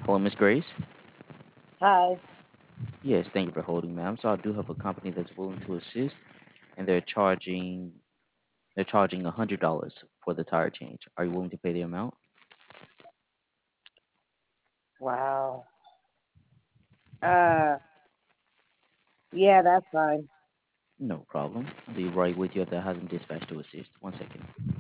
Hello, Miss Grace. Hi. Yes, thank you for holding, ma'am. So I do have a company that's willing to assist, and they're charging $100 for the tire change. Are you willing to pay the amount? Wow. Uh, yeah, that's fine. No problem. I'll be right with you at the housing dispatch to assist. One second.